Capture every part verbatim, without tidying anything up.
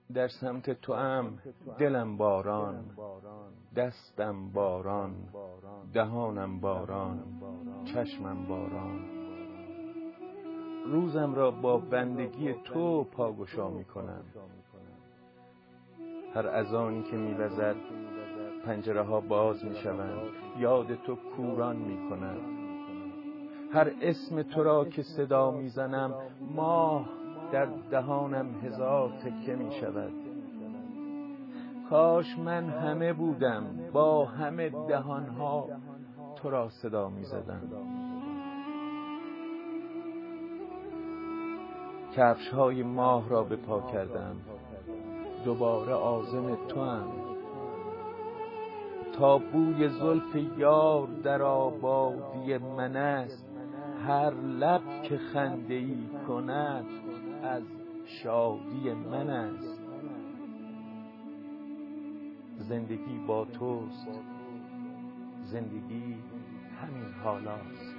در سمت تو ام دلم باران، دستم باران، دهانم باران، چشمم باران. روزم را با بندگی تو پاگشا می کنم. هر اذانی که می وزد پنجره ها باز می شوند، یاد تو کوران می کند. هر اسم تو را که صدا می زنم، ماه در دهانم هزار تکه می شود. کاش من همه بودم، با همه دهانها تو را صدا می زدم. کفش های ماه را به پا کردم، دوباره عازم تو ام. تا بوی زلف یار در آبادی من است، هر لب که خنده ای کند از شادی من است. زندگی با توست، زندگی همین حالاست.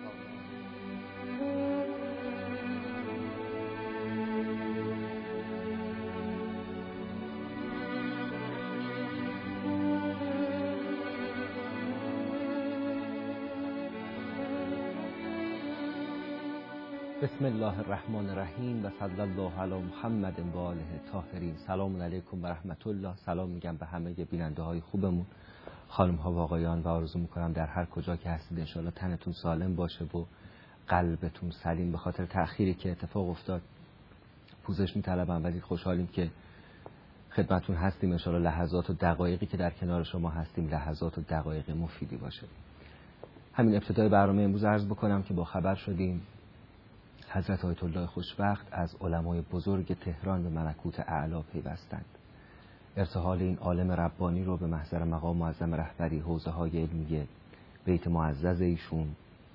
بسم الله الرحمن الرحیم و صلی الله علی محمد و آله طاهرین. سلام علیکم و رحمت الله. سلام میگم به همه بیننده های خوبمون، خانم ها و آقایان، و آرزو میکنم در هر کجا که هستید انشاءالله تنتون سالم باشه و قلبتون سلیم. به خاطر تأخیری که اتفاق افتاد پوزش میطلبم، ولی خوشحالیم که خدمتون هستیم. انشاءالله لحظات و دقایقی که در کنار شما هستیم لحظات و دقایق مفیدی باشه. همین ابتدای برنامه امروز عرض بکنم که با خبر شدیم حضرت آیت الله خوشبخت از علمای بزرگ تهران به ملکوت اعلی پیوستند. ارتحال این عالم ربانی رو به محضر مقام معظم رهبری حوزه های علمی بیت معزز ایشون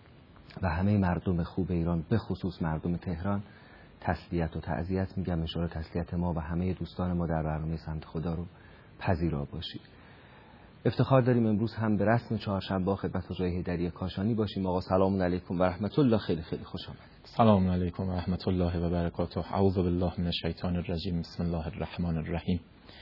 و همه مردم خوب ایران به خصوص مردم تهران تسلیت و تعزیت میگم. ان شاءالله تسلیت ما و همه دوستان ما در برنامه سمت خدا رو پذیرا باشید. افتخار داریم امروز هم به رسم چهارشنبه با خدمت حاج حیدری کاشانی باشیم. آقا سلام علیکم و رحمت الله. خیلی خیلی خوش آمدید. سلام علیکم و رحمت الله و برکاته. اعوذ بالله من الشیطان الرجیم. بسم الله الرحمن الرحیم.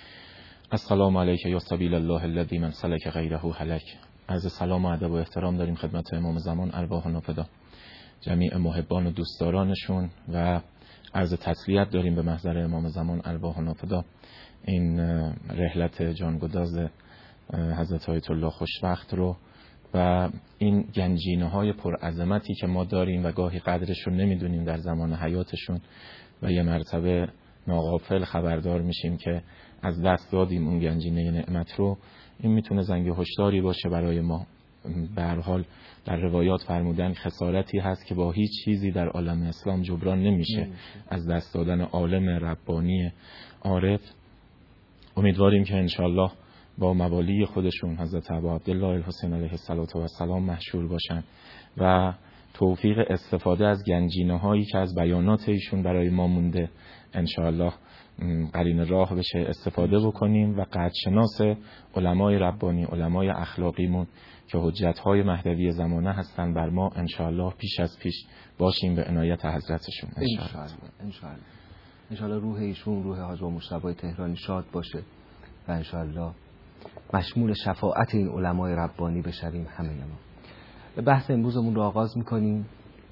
السلام علیک یا سبیل الله الذی من سلک غیره هلک. عرض سلام و ادب و احترام داریم خدمت امام زمان ارواح ناپدا، جمیع محبان و دوستدارانشون، و عرض تسلیت داریم به محضر امام زمان ارواح ناپدا. این رحلت جانگداز حضرت آیت الله خوشبخت رو و این گنجینه های پرعظمتی که ما داریم و گاهی قدرش رو نمیدونیم در زمان حیاتشون و یه مرتبه ناغافل خبردار میشیم که از دست دادیم اون گنجینه نعمت رو. این میتونه زنگ هشداری باشه برای ما. به هر حال در روایات فرمودن خسارتی هست که با هیچ چیزی در عالم اسلام جبران نمیشه از دست دادن عالم ربانی عارف. امیدواریم که انشالله با موالی خودشون حضرت ابا عبدالله الحسین علیه السلام محشور باشن و توفیق استفاده از گنجینه هایی که از بیانات ایشون برای ما مونده انشاءالله قرین راه بشه استفاده بکنیم و قدرشناس علمای ربانی، علمای اخلاقیمون که حجت های مهدوی زمانه هستن بر ما انشاءالله پیش از پیش باشیم به عنایت حضرتشون انشاءالله. انشاءالله انشاءالله روح ایشون، روح حاج مجتبی تهرانی شاد باشه و انشاءالله مشمول شفاعت این علمای ربانی بشویم همه ما. بحث امروزمون رو آغاز میکنیم.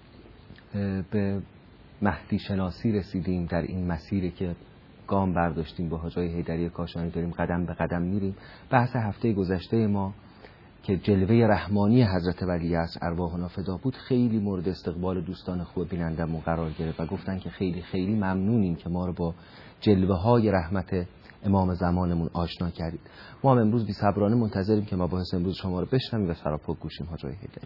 به مهدی شناسی رسیدیم در این مسیری که گام برداشتیم با حاج حیدری کاشانی، داریم قدم به قدم میریم. بحث هفته گذشته ما که جلوه رحمانی حضرت ولیعصر ارواحنا فدا بود خیلی مورد استقبال دوستان خوب بینندمون قرار گرفت و گفتن که خیلی خیلی ممنونیم که ما رو با جلوه های رحمت امام زمانمون آشنا کردید. ما هم امروز بی صبرانه منتظریم که مباحث امروز شما رو بشنویم و سراپا گوشیم حاج حیدری.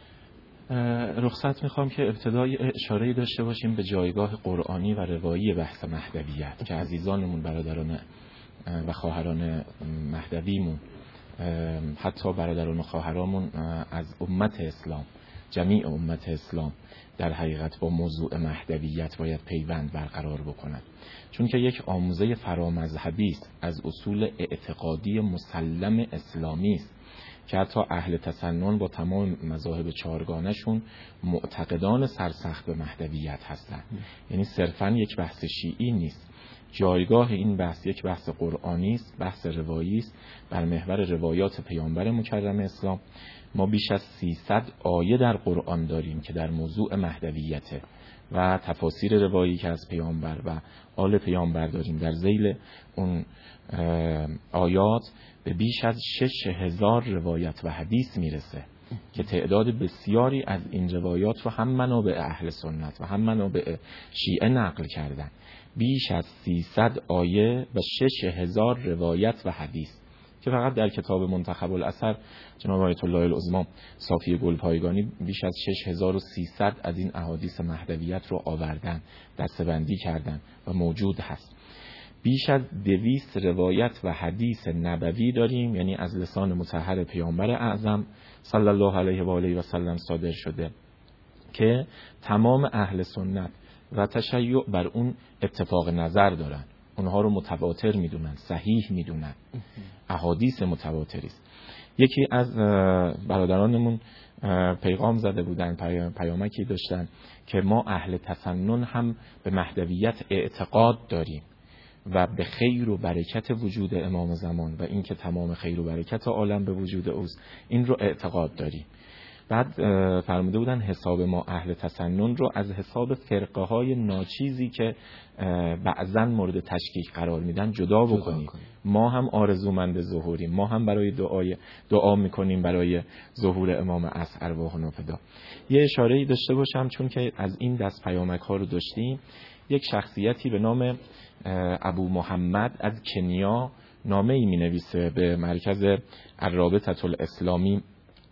رخصت میخوام که ابتدای اشاره‌ای داشته باشیم به جایگاه قرآنی و روایی بحث مهدویت که عزیزانمون، برادران و خواهران مهدویمون، حتی برادران و خواهرامون از امت اسلام، جمیع امت اسلام در حقیقت با موضوع مهدویت باید پیوند برقرار بکنند، چون که یک آموزه فرامذهبی است از اصول اعتقادی مسلم اسلامی است که حتی اهل تسنن با تمام مذاهب چهارگانه‌شون معتقدان سرسخت به مهدویت هستند. یعنی صرفاً یک بحث شیعی نیست، جایگاه این بحث یک بحث قرآنی است، بحث روایی است بر محور روایات پیامبر مکرم اسلام. ما بیش از سیصد آیه در قرآن داریم که در موضوع مهدویته و تفاسیر روایی که از پیامبر و آل پیامبر داریم. در ذیل اون آیات به بیش از شش هزار روایت و حدیث میرسه که تعداد بسیاری از این روایات رو هم منابع اهل سنت و هم منابع شیعه نقل کردن. بیش از سیصد آیه و شش هزار روایت و حدیث که فقط در کتاب منتخب الاثر جناب آیت الله العظمی صافی گلپایگانی بیش از شش هزار و سیصد از این احادیث مهدویت رو آوردن، دسته‌بندی کردن و موجود هست. بیش از دویست روایت و حدیث نبوی داریم، یعنی از لسان مطهر پیامبر اعظم صلی الله علیه و آله و سلم صادر شده که تمام اهل سنت و تشیع بر اون اتفاق نظر دارن، اونها رو متواتر میدونن، صحیح میدونن، احادیث متواتری است. یکی از برادرانمون پیغام زده بودن، پیامکی داشتن که ما اهل تسنن هم به مهدویت اعتقاد داریم و به خیر و برکت وجود امام زمان و این که تمام خیر و برکت عالم به وجود اوست، این رو اعتقاد داریم. بعد فرموده بودن حساب ما اهل تسنن رو از حساب فرقه های ناچیزی که بعضن مورد تشکیک قرار میدن جدا بکنیم. ما هم آرزومند ظهوریم، ما هم برای دعای دعا میکنیم برای ظهور امام عصر ارواح نافدا. یه اشاره‌ای داشته باشم چون که از این دست پیامک ها رو داشتیم. یک شخصیتی به نام ابو محمد از کنیا نامه‌ای می‌نویسه به مرکز الرابطه الاسلامی،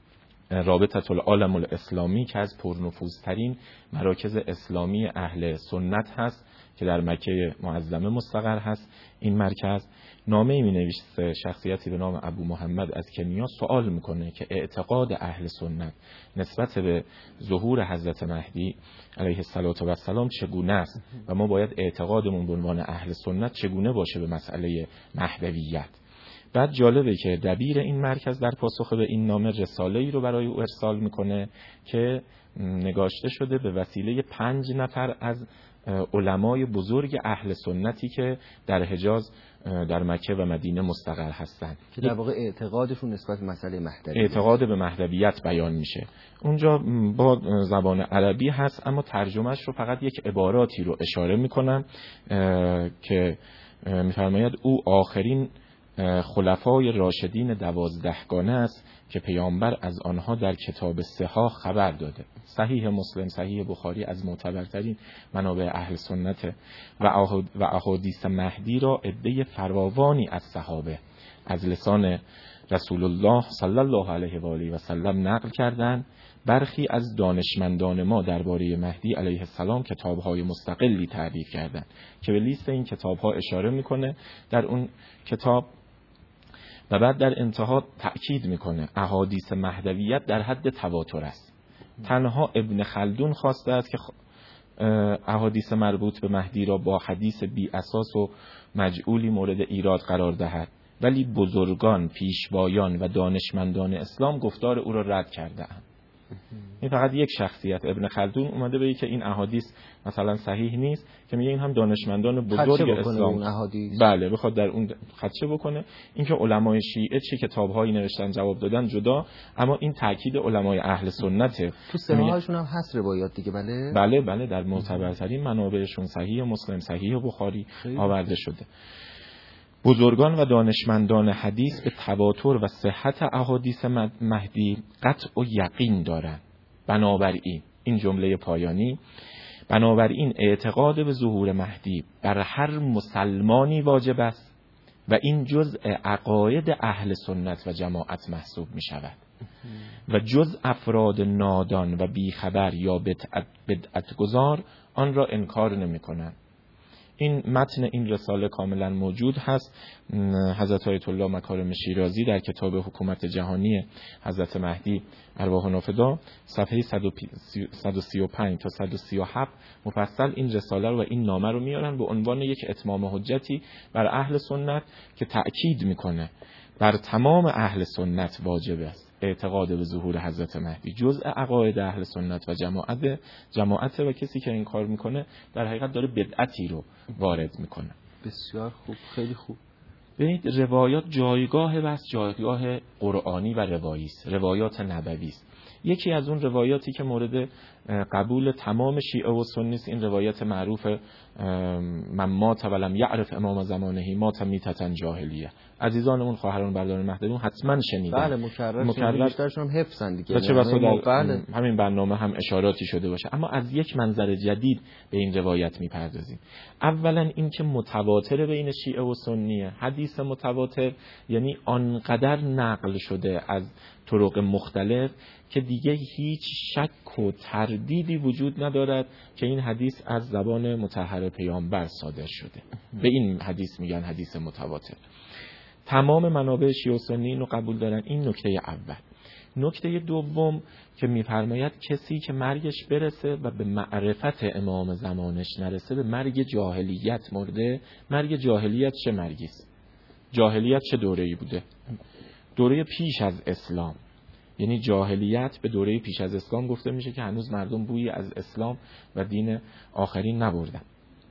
رابطه العالم الاسلامی که از پرنفوذترین مراکز اسلامی اهل سنت هست که در مکه معظمه مستقر هست. این مرکز نامه‌ای می‌نویسه شخصیتی به نام ابو محمد از کنیا، سوال میکنه که اعتقاد اهل سنت نسبت به ظهور حضرت مهدی علیه السلام چگونه است و ما باید اعتقادمون به عنوان اهل سنت چگونه باشه به مسئله مهدویت. بعد جالبه که دبیر این مرکز در پاسخ به این نامه رساله‌ای رو برای او ارسال میکنه که نگاشته شده به وسیله پنج نفر از علمای بزرگ اهل سنتی که در حجاز در مکه و مدینه مستقر هستند که در واقع اعتقادشون نسبت به مسئله مهدویت اعتقاد به مهدویت بیان میشه. اونجا با زبان عربی هست اما ترجمهش رو فقط یک عباراتی رو اشاره میکنم که میفرماید او آخرین خلفای راشدین دوازدهگانه است که پیامبر از آنها در کتاب صحاح خبر داده. صحیح مسلم، صحیح بخاری از معتبرترین منابع اهل سنت و احادیث مهدی را عده فراوانی از صحابه از لسان رسول الله صلی الله علیه و آله و سلم نقل کردند. برخی از دانشمندان ما درباره مهدی علیه السلام کتاب‌های مستقلی تعریف کردند که به لیست این کتاب‌ها اشاره میکنه در اون کتاب و بعد در انتها تأکید میکنه احادیث مهدویت در حد تواتر است. تنها ابن خلدون خواسته است که احادیث مربوط به مهدی را با حدیث بی اساس و مجعولی مورد ایراد قرار دهد، ولی بزرگان، پیشوایان و دانشمندان اسلام گفتار او را رد کرده‌اند. این فقط یک شخصیت ابن خلدون اومده بگه که این احادیث مثلا صحیح نیست که میگه این هم دانشمندان بزرگ اسلام بله بخواد در اون خدشه بکنه. اینکه علمای شیعه چه کتاب‌هایی نوشتن جواب دادن جدا، اما این تاکید علمای اهل سنته. تو صحاحشون هم هست روایات دیگه. بله بله بله در معتبرترین منابعشون صحیح مسلم، صحیح بخاری آورده شده. بزرگان و دانشمندان حدیث به تواتر و صحت احادیث مهدی قطع و یقین دارند. بنابراین این جمله پایانی، بنابراین اعتقاد به ظهور مهدی بر هر مسلمانی واجب است و این جزء عقاید اهل سنت و جماعت محسوب می شود و جز افراد نادان و بیخبر یا بدعت بدعت گذار آن را انکار نمی کنند. این متن این رساله کاملا موجود هست. حضرت آیت الله مکارم شیرازی در کتاب حکومت جهانی حضرت مهدی ارواح نافدا صفحه صد و سی و پنج تا صد و سی و هفت مفصل این رساله رو و این نامه رو میارن به عنوان یک اتمام حجتی بر اهل سنت که تأکید میکنه بر تمام اهل سنت واجب است اعتقاد به ظهور حضرت مهدی، جزء عقاید اهل سنت و جماعت جماعت و کسی که این کار میکنه در حقیقت داره بدعتی رو وارد میکنه. بسیار خوب، خیلی خوب. ببینید روایات جایگاه بس جایگاه قرآنی و روایی است، روایات نبوی است. یکی از اون روایاتی که مورد قبول تمام شیعه و سنی است این روایت معروف من مات ولم یعرف امام زمانه مات میتة جاهلیه. عزیزانمون خواهران برادران مهدوون حتما شنیدن. بله مکرر مکرر بیشترشون حفظن دیگه. و چه بسا در همین برنامه هم اشاراتی شده باشه. اما از یک منظر جدید به این روایت میپردازیم. اولا این که متواتر بین شیعه و سنیه. حدیث متواتر یعنی آنقدر نقل شده از طرق مختلف که دیگه هیچ شک و تردیدی وجود ندارد که این حدیث از زبان مطهر پیامبر صادر شده. به این حدیث میگن حدیث متواتر. تمام منابع شیعه و سنی اینو قبول دارن. این نکته اول. نکته دوم که میفرماید کسی که مرگش برسه و به معرفت امام زمانش نرسه به مرگ جاهلیت مرده. مرگ جاهلیت چه مرگی است؟ جاهلیت چه دوره‌ای بوده؟ دوره پیش از اسلام. یعنی جاهلیت به دوره پیش از اسلام گفته میشه که هنوز مردم بویی از اسلام و دین آخرین نبردن.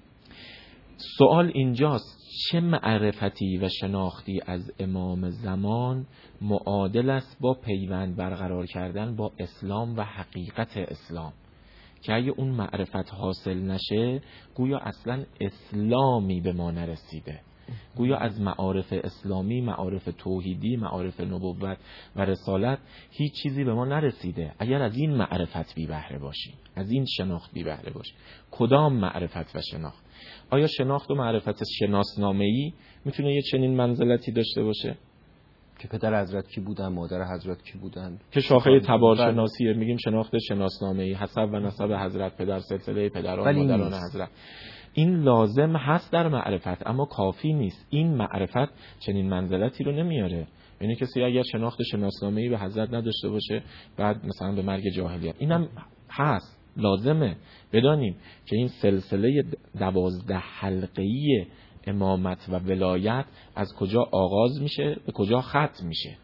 سوال اینجاست چه معرفتی و شناختی از امام زمان معادل است با پیوند برقرار کردن با اسلام و حقیقت اسلام که اگه اون معرفت حاصل نشه گویا اصلا اسلامی به ما نرسیده، گویا از معارف اسلامی، معارف توحیدی، معارف نبوت و رسالت هیچ چیزی به ما نرسیده اگر از این معرفت بی بهره باشیم، از این شناخت بی بهره باشیم. کدام معرفت و شناخت؟ آیا شناخت و معرفت شناسنامه‌ای میتونه یه چنین منزلتی داشته باشه؟ که پدر حضرت کی بودن، مادر حضرت کی بودن، که شاخه تبارشناسیه، میگیم شناخت شناسنامه‌ای، حسب و نسب حضرت، پدر سلسله پدران مادران حضرت. این لازم هست در معرفت اما کافی نیست. این معرفت چنین منزلتی رو نمیاره. یعنی کسی اگر شناخت شناسنامه‌ای به حضرت نداشته باشه بعد مثلا به مرگ جاهلیت، اینم هست، لازمه بدانیم که این سلسله دوازده حلقه‌ای امامت و ولایت از کجا آغاز میشه به کجا ختم میشه،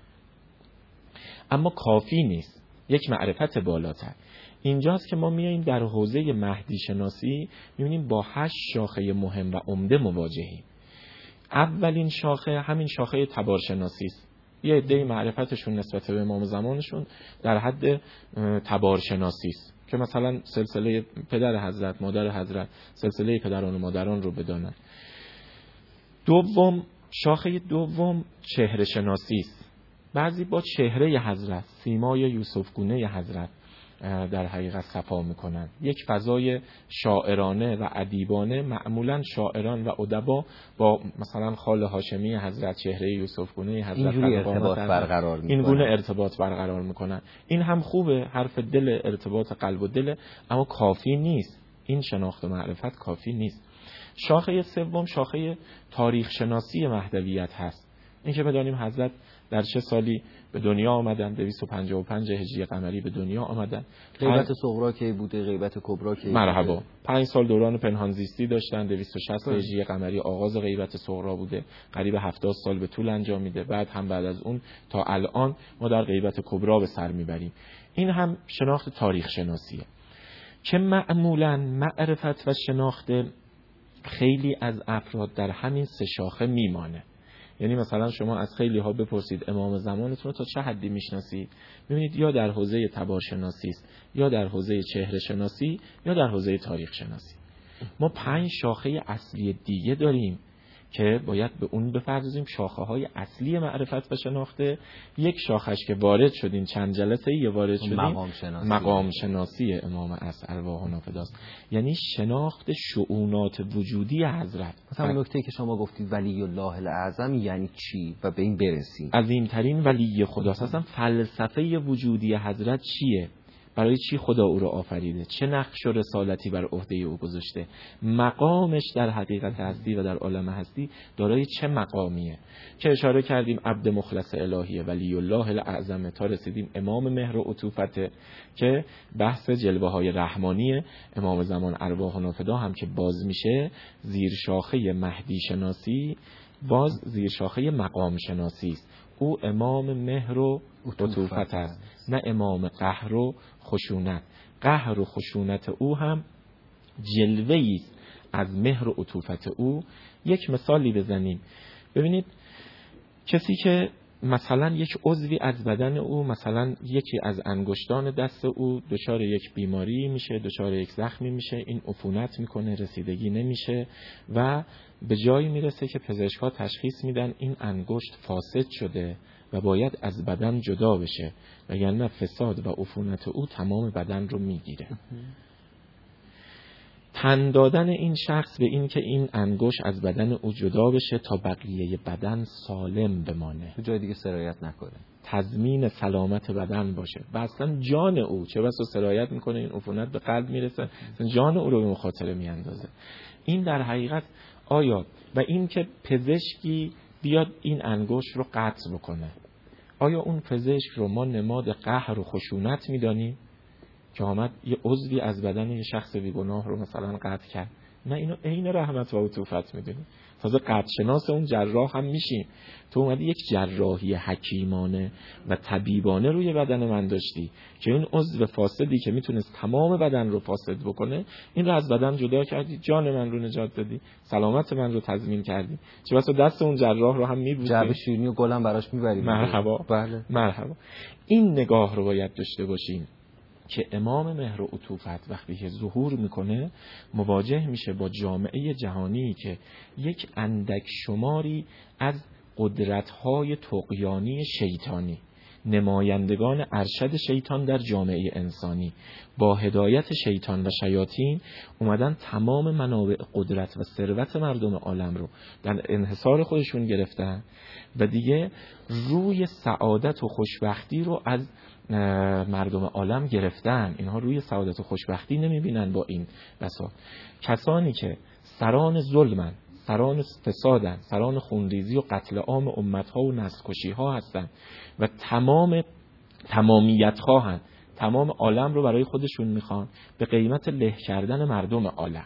اما کافی نیست. یک معرفت بالاتر اینجاست که ما میاییم در حوزه مهدی شناسی میبینیم با هشت شاخه مهم و عمده مواجهیم. اولین شاخه همین شاخه تبارشناسی است. یه عده معرفتشون نسبت به امام زمانشون در حد تبارشناسی است که مثلا سلسله پدر حضرت، مادر حضرت، سلسله پدران و مادران رو بدانن. دوم، شاخه دوم چهره شناسی است. بعضی با چهره حضرت، سیمای یوسف گونه حضرت در حقیقت صفا میکنن. یک فضای شاعرانه و ادیبانه، معمولا شاعران و ادبا با مثلا خال هاشمی حضرت، چهره یوسف گونه حضرت اینجوری ارتباط برقرار میکنن. این گونه ارتباط برقرار میکنن. این هم خوبه، حرف دل، ارتباط قلب و دل، اما کافی نیست. این شناخت و معرفت کافی نیست. شاخه سوم شاخه تاریخ شناسی مهدویت هست. این که بدانیم حضرت در چه سالی به دنیا آمدن، دویست و پنجاه و پنج هجری قمری به دنیا آمدن. غیبت صغرا کی بوده، غیبت کبرا کی بوده؟ مرحبا. پنج سال دوران پنهانزیستی داشتن. دویست و شصت هجری قمری آغاز غیبت صغرا بوده، قریب هفتاد سال به طول انجام میده. بعد هم بعد از اون تا الان ما در غیبت کبرا به سر میبریم. این هم شناخت تاریخ شناسیه که معمولا معرفت و شناخت خیلی از افراد در همین سه شاخه میمانه. یعنی مثلا شما از خیلی ها بپرسید امام زمانتون رو تا چه حدی میشناسید، میبینید یا در حوزه تبارشناسی است، یا در حوزه چهره شناسی، یا در حوزه تاریخ شناسی. ما پنج شاخه اصلی دیگه داریم که باید به اون بپردازیم. شاخه های اصلی معرفت و شناخته، یک شاخش که وارد شدیم چند جلسه یه وارد شدیم مقام شناسی, مقام شناسی امام اصل ارواح و نافداست، یعنی شناخت شؤونات وجودی حضرت. مثلا نکته که شما گفتید ولی الله الاعظم یعنی چی و به این برسیم. عظیمترین ولی خداست. اصلا فلسفه وجودی حضرت چیه؟ برای چی خدا او را آفریده؟ چه نقش و رسالتی بر عهده او گذاشته؟ مقامش در حقیقت هستی و در عالم هستی دارای چه مقامیه؟ که اشاره کردیم عبد مخلص الهیه، ولی الله الاعظم، تا رسیدیم امام مهر و عطوفته که بحث جلوه های رحمانی امام زمان ارواح و نافدا هم که باز میشه زیر شاخه مهدی شناسی، باز زیر شاخه مقام شناسی است. او امام مهر و عطوفت است، نه امام قهر و خشونت. قهر و خشونت او هم جلوه‌ای است از مهر و عطوفت او. یک مثالی بزنیم. ببینید کسی که مثلا یک عضوی از بدن او، مثلا یکی از انگشتان دست او دچار یک بیماری میشه، دچار یک زخمی میشه، این عفونت میکنه، رسیدگی نمیشه و به جایی میرسه که پزشکا تشخیص میدن این انگشت فاسد شده و باید از بدن جدا بشه، وگرنه فساد و عفونت او تمام بدن رو میگیره. تن دادن این شخص به این که این انگشت از بدن او جدا بشه تا بقیه بدن سالم بمانه، جای دیگه سرایت نکنه، تضمین سلامت بدن باشه و اصلا جان او، چه بسا سرایت میکنه این عفونت به قلب میرسه، جان او رو به مخاطره میاندازه. این در حقیقت آیا و این که پزشکی بیاد این انگشت رو قطع بکنه، آیا اون پزشک رو ما نماد قهر و خشونت میدانیم که آمد یه عضوی از بدن یه شخص بیگناه رو مثلا قطع کرد؟ نه، اینو عین رحمت و عطوفت میدونیم. تازه قطع شناس اون جراح هم میشیم. تو اومدی یک جراحی حکیمانه و طبیبانه روی بدن من داشتی که این عضو فاسدی که میتونست تمام بدن رو فاسد بکنه، این رو از بدن جدا کردی، جان من رو نجات دادی، سلامت من رو تضمین کردی. چه بسا دست اون جراح رو هم میبوسی، جعبه شیرینی و گلم براش میبری. مرحبا. بله مرحبا. این نگاه رو باید داشته باشیم که امام مهر و عطوفت وقتی که ظهور میکنه مواجه میشه با جامعه جهانی که یک اندک شماری از قدرت‌های طغیانی شیطانی، نمایندگان ارشد شیطان در جامعه انسانی، با هدایت شیطان و شیاطین اومدن تمام منابع قدرت و ثروت مردم عالم رو در انحصار خودشون گرفتن و دیگه روی سعادت و خوشبختی رو از مردم عالم گرفتن. اینها روی سعادت و خوشبختی نمیبینن. با این بسا کسانی که سران ظلمن، سران فسادن، سران خونریزی و قتل عام امتها و نسل‌کشی ها هستن و تمام تمامیت خواهن، تمام عالم رو برای خودشون میخوان به قیمت له کردن مردم عالم.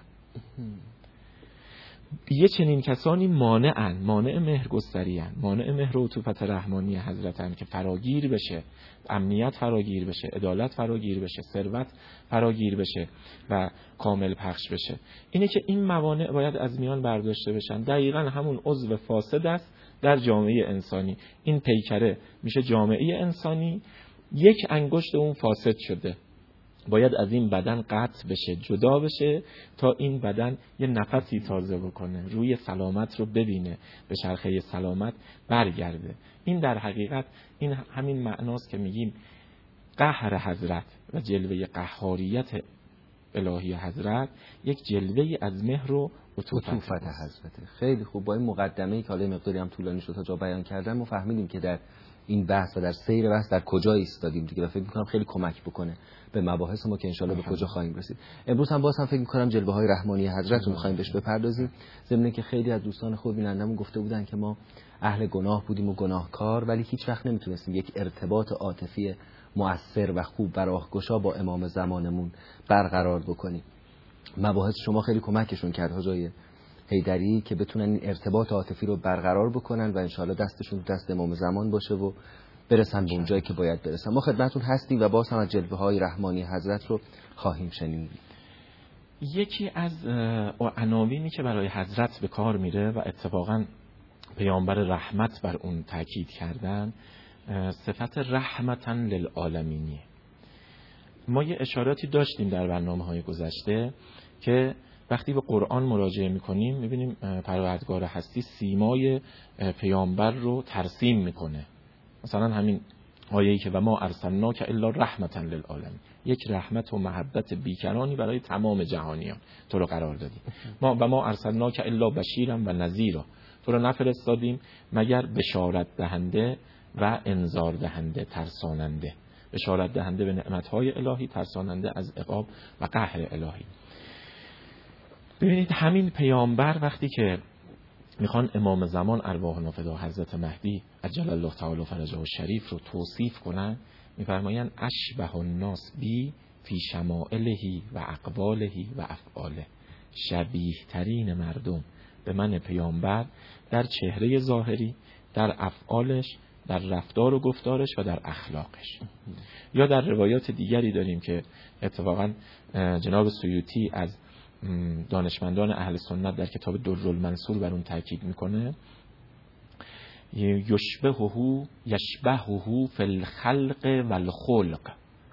یه چنین کسانی مانعن، مانع مهرگستری‌اند، مانع مهر و عطوفت رحمانی حضرتن که فراگیر بشه، امنیت فراگیر بشه، عدالت فراگیر بشه، ثروت فراگیر بشه و کامل پخش بشه. اینه که این موانع باید از میان برداشته بشن. دقیقاً همون عضو فاسد است در جامعه انسانی. این پیکره میشه جامعه انسانی، یک انگشت اون فاسد شده، باید از این بدن قطع بشه، جدا بشه تا این بدن یه نفسی تازه بکنه، روی سلامت رو ببینه، به چرخه سلامت برگرده. این در حقیقت این همین معناست که میگیم قهر حضرت و جلوه قهاریت الهی حضرت یک جلوه از مهر و عطوفت حضرت. خیلی خوب. با این مقدمه‌ای که حالا مقداری هم طولانی شد تا جا بیان کردن، ما فهمیدیم که در این بحث و در سیر بحث در کجا ایستادیم دیگه و فکر می‌کنم خیلی کمک بکنه به مباحث ما که انشالله به کجا خواهیم رسید. امروز هم باز هم فکر می‌کنم جلوه‌های رحمانی حضرت رو می‌خوایم بهش بپردازیم، ضمن اینکه خیلی از دوستان خود بینندمون گفته بودن که ما اهل گناه بودیم و گناهکار، ولی هیچ وقت نمیتونستیم یک ارتباط عاطفی مؤثر و خوب و راهگشا با امام زمانمون برقرار بکنیم. مباحث شما خیلی کمکشون کرد حاجی حیدری که بتونن این ارتباط عاطفی رو برقرار بکنن و انشالله دستشون دست امام زمان باشه و برسن به اونجایی که باید برسن. ما خدمتتون هستیم و باز هم از جلوه‌های رحمانی حضرت رو خواهیم شنید. یکی از عناوینی که برای حضرت به کار میره و اتفاقاً پیامبر رحمت بر اون تاکید کردن، صفت رحمتاً للعالمینی. ما یه اشاراتی داشتیم در برنامه‌های گذشته که وقتی به قرآن مراجعه میکنیم میبینیم پروردگار هستی سیمای پیامبر رو ترسیم میکنه. مثلا همین آیه‌ای که و ما ارسلناک الا رحمتا للعالمین، یک رحمت و محبت بیکرانی برای تمام جهانیان تو رو قرار دادیم. ما و ما ارسلناک الا بشیرا و نذیرا، تو رو نفرستادیم مگر بشارت دهنده و انذار دهنده، ترساننده. بشارت دهنده به نعمت‌های الهی، ترساننده از عقاب و قهر الهی. ببینید همین پیامبر وقتی که میخوان امام زمان ارواحنا فدا حضرت مهدی عجل الله تعالی فرجه الشریف رو توصیف کنن، میفرمایند اشبه الناس بی فی شمائله و اقواله و افعاله، شبیه ترین مردم به من پیامبر در چهره ظاهری، در افعالش، در رفتار و گفتارش و در اخلاقش. یا در روایات دیگری داریم که اتفاقا جناب سیوطی از دانشمندان اهل سنت در کتاب درالمنصور بر اون تاکید میکنه، یشبهه یشبهه فی الخلق والخلق،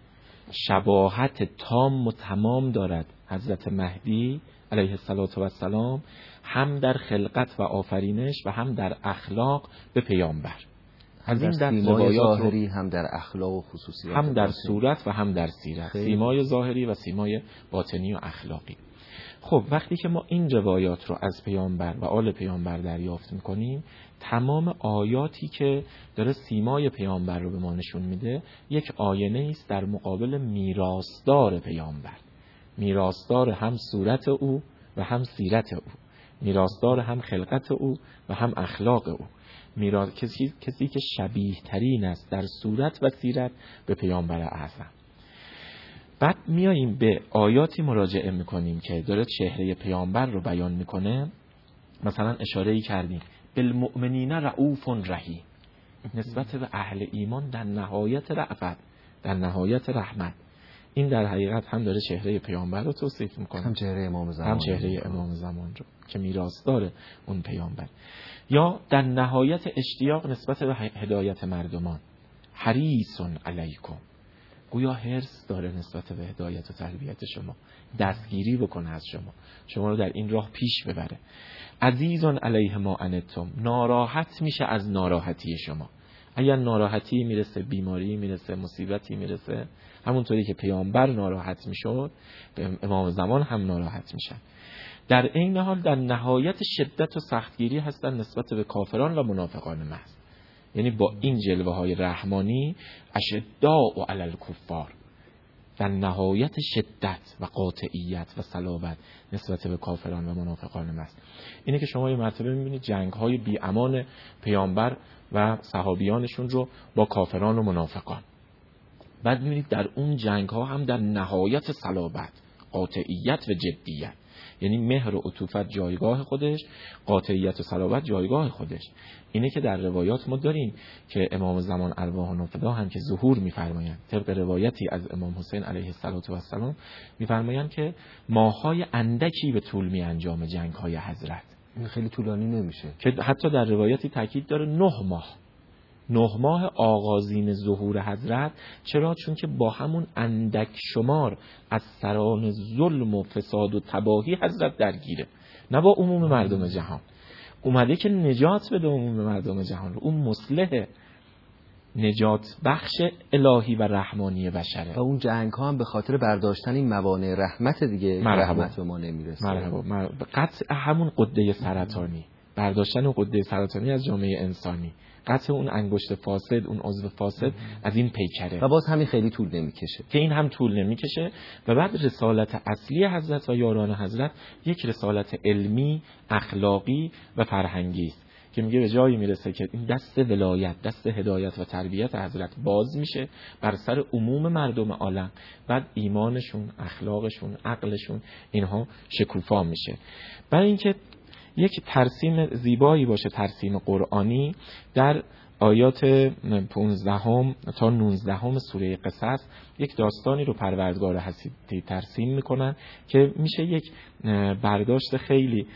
شباهت تام و تمام دارد حضرت مهدی علیه السلام هم در خلقت و آفرینش و هم در اخلاق به پیامبر، هم در سیمای ظاهری هم در اخلاق و خصوصیات، هم در صورت و هم در سیرت، سیمای ظاهری و سیمای باطنی و اخلاقی. خب وقتی که ما این روایات رو از پیامبر و آل پیامبر دریافت میکنیم، تمام آیاتی که داره سیمای پیامبر رو به ما نشون میده یک آینه است در مقابل میراثدار پیامبر، میراثدار هم صورت او و هم سیرت او، میراثدار هم خلقت او و هم اخلاق او، میراث کسی کسی که شبیه ترین است در صورت و سیرت به پیامبر اعظم. بعد میاییم به آیاتی مراجعه میکنیم که داره چهره پیامبر رو بیان میکنه. مثلا اشاره‌ای کردیم بالمؤمنین رؤوف رحیم، نسبت به اهل ایمان در نهایت رأفت، در نهایت رحمت. این در حقیقت هم داره چهره پیامبر رو توصیف میکنه، هم چهره امام زمان، هم چهره امام زمان رو که میراثدار اون پیامبر. یا در نهایت اشتیاق نسبت به هدایت مردمان، حریص علیکم، گویا حرص داره نسبت به هدایت و تربیت شما، دستگیری بکنه از شما، شما رو در این راه پیش ببره. عزیزون علیه ما عنتم، ناراحت میشه از ناراحتی شما. اگر ناراحتی میرسه، بیماری میرسه، مصیبتی میرسه، همونطوری که پیامبر ناراحت میشد، امام زمان هم ناراحت میشن. در این حال در نهایت شدت و سختگیری هستن نسبت به کافران و منافقان محض. یعنی با این جلوه های رحمانی اشداء علی الکفار، در نهایت شدت و قاطعیت و صلابت نسبت به کافران و منافقان محض. اینه که شما یه مرتبه میبینید جنگ های بی امان پیامبر و صحابیانشون رو با کافران و منافقان، بعد میبینید در اون جنگ ها هم در نهایت صلابت، قاطعیت و جدیت، یعنی مهر و عطوفت جایگاه خودش، قاطعیت و صلابت جایگاه خودش. اینه که در روایات ما داریم که امام زمان ارواحنا فدا هم که ظهور می‌فرمایند، طبق روایتی از امام حسین علیه السلام می‌فرمایند که ماهای اندکی به طول می انجام جنگ‌های حضرت، این خیلی طولانی نمیشه، که حتی در روایتی تاکید داره نه ماه نه ماه آغازین ظهور حضرت. چرا؟ چون که با همون اندک شمار از سران ظلم و فساد و تباهی حضرت درگیره، نه با عموم مردم جهان. اومده که نجات بده عموم مردم جهان رو، اون مصلح نجات بخش الهی و رحمانی بشره. و اون جنگ ها هم به خاطر برداشتن این موانع رحمت دیگه، رحمت به ما نمیرسه. مرحبا. مرحبا. قطع همون قده سرطانی، برداشتن اون قده سرطانی از جامعه انسانی، قطع اون انگشت فاسد، اون عضو فاسد از این پیکره. و باز همین خیلی طول نمیکشه، که این هم طول نمیکشه. و بعد رسالت اصلی حضرت و یاران حضرت یک رسالت علمی، اخلاقی و فرهنگی است که میگه به جایی میرسه که این دست ولایت، دست هدایت و تربیت حضرت باز میشه بر سر عموم مردم عالم. بعد ایمانشون، اخلاقشون، عقلشون، اینها شکوفا میشه. برای اینکه یک ترسیم زیبایی باشه، ترسیم قرآنی، در آیات پانزده تا نوزده سوره قصص یک داستانی رو پروردگار هستی ترسیم میکنن که میشه یک برداشت خیلی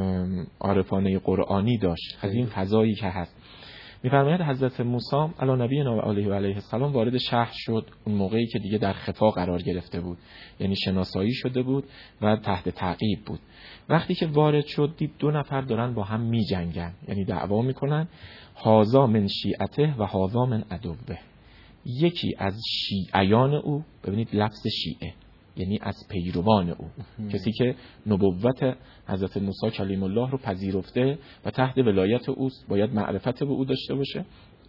عارفانه قرآنی داشت از این فضایی که هست. میفرماید حضرت موسی علی نبینا و علیه و علیه السلام وارد شهر شد، اون موقعی که دیگه در خفا قرار گرفته بود، یعنی شناسایی شده بود و تحت تعقیب بود. وقتی که وارد شد دید دو نفر دارن با هم می جنگن، یعنی دعوا میکنن. هازا من شیعته و هازا من عدوه، یکی از شیعیان او، ببینید لفظ شیعه یعنی از پیروان او، کسی که نبوت حضرت موسی کلیم الله رو پذیرفته و تحت ولایت اوست، باید معرفت به او داشته باشه.